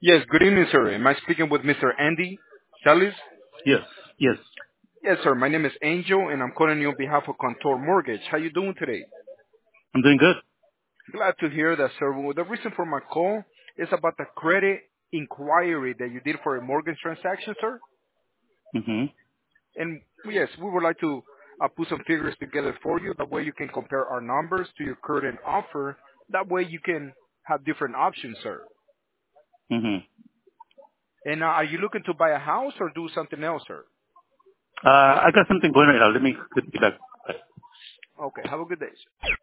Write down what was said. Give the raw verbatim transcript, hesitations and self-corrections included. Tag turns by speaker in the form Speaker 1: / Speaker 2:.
Speaker 1: Yes, good evening, sir. Am I speaking with Mister Andy Salis?
Speaker 2: Yes, yes.
Speaker 1: Yes, sir. My name is Angel, and I'm calling you on behalf of Contour Mortgage. How you doing today?
Speaker 2: I'm doing good.
Speaker 1: Glad to hear that, sir. Well, the reason for my call is about the credit inquiry that you did for a mortgage transaction, sir.
Speaker 2: hmm
Speaker 1: And yes, we would like to uh, put some figures together for you. That way you can compare our numbers to your current offer. That way you can have different options, sir.
Speaker 2: hmm
Speaker 1: And uh, are you looking to buy a house or do something else, sir?
Speaker 2: Uh, I got something going right now. Let me, let me back.
Speaker 1: Okay, have a good day, sir.